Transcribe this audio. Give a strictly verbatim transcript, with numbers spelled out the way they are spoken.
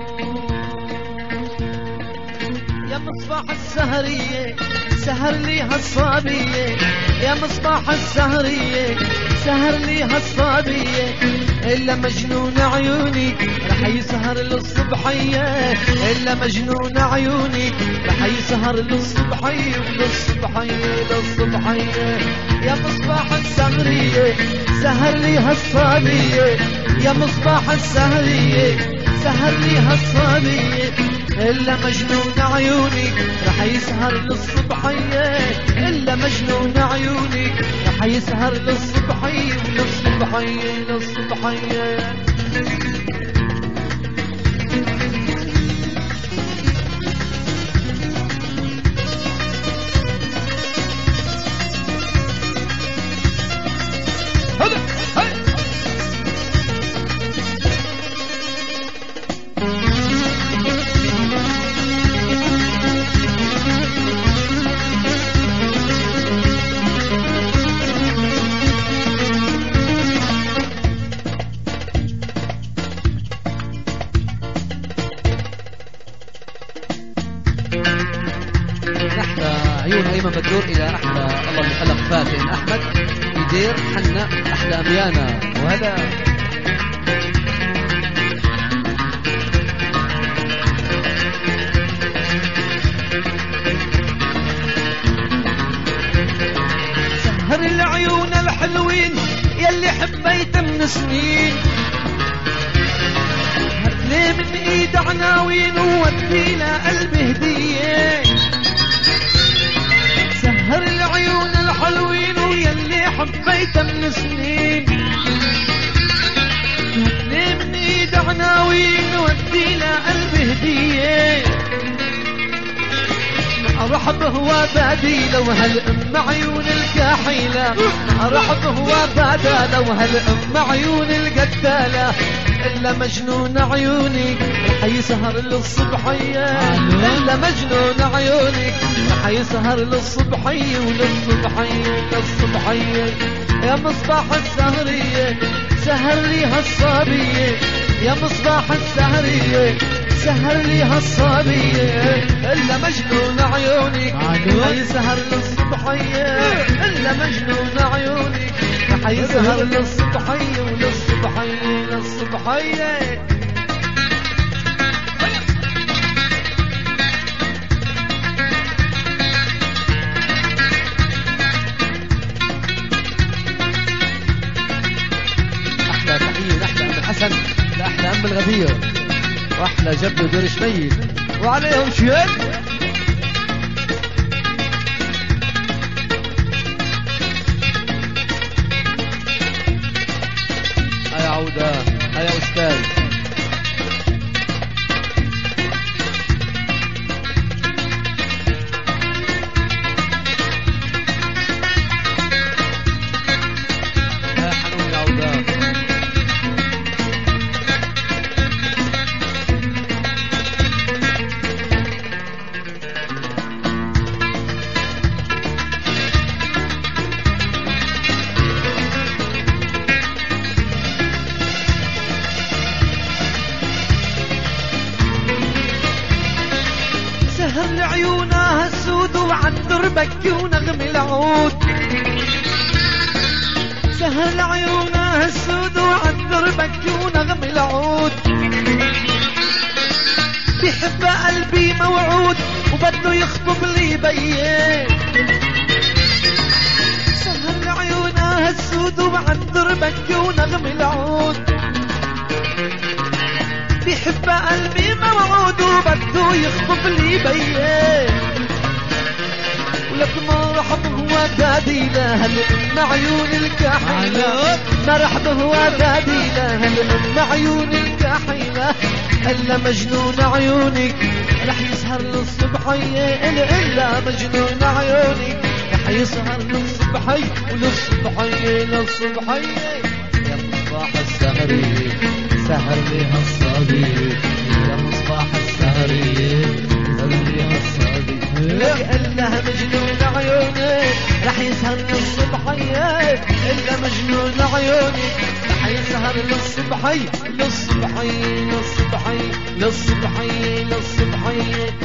يا مصباح السهرية سهر لي هالصابية، يا مصباح السهرية سهر لي هالصابية، إلا مجنون عيوني رح يسهر للصبحية، إلا مجنون عيوني رح يسهر للصبحية وللصبحية للصبحية. يا مصباح السهرية سهر لي هالصابية، يا مصباح السهرية سهر لي هالصابية، إلا مجنون عيوني رح يسهر للصبحية، إلا مجنون عيوني رح يسهر للصبحية وللصبحية للصبحية. عيون أيمن بتدور إلى أحلى الله اللي خلق فاتن أحمد يدير حنا أحلى أميانا وهذا سهر العيون الحلوين يلي حبيت من سنين، هات لي من ايد عناوين وودي لقلبي هديه، سهر العيون الحلوين ويلي حبيت من سنين، هات لي من ايد عناوين وودي لقلبي هديه، أرحب هو بادي لو هالأم عيون الكحيلة، أرحب هو بادا لو هالأم عيون القتالة، إلا مجنون عيوني رح يسهر للصبحية، إلا مجنون عيوني رح يسهر للصبحية وللصبحية للصبحية. يا مصباح السهرية سهر لي هالصابية، يا مصباح السهرية سهر لي هالصابية، إلا مجنون عيوني رح يسهر للصبحية، إلا مجنون عيوني رح يسهر للصبحية وللصبحية للصبحية. أحلى تحية ونحلى أم الحسن لأحلى أم الغدير واحلى جبل ودور شميل وعليهم شيل. هيا عودة هيا أستاذ. هيا حنون يا عودة. سهر لعيونها السود وعن دربك ونغم العود، سهر لعيونها السود وعن دربك ونغم العود، بيحب قلبي موعود وبده يخطب لي بيه، سهر لعيونها السود وعن دربك ونغم العود، بيحب قلبي موعود وبده يخطب لي بيه، ولك ما رحب هو دادي لهالأم عيون الكحيلة، ما رحب هو دادي لهالأم عيون الكحيلة، إلا مجنون عيونك رح يسهر للصبحية، إلا مجنون عيونك رح يسهر للصبحية وللصبحية للصبحية. يا مصباح السهرية سهر لي هالصبية، يا مصباح السهرية سهر لي هالصبية، إلا مجنون عيونك رح يسهر للصبحية، إلا مجنون عيونك رح يسهر للصبحي للصبحي للصبحي للصبحي للصبحي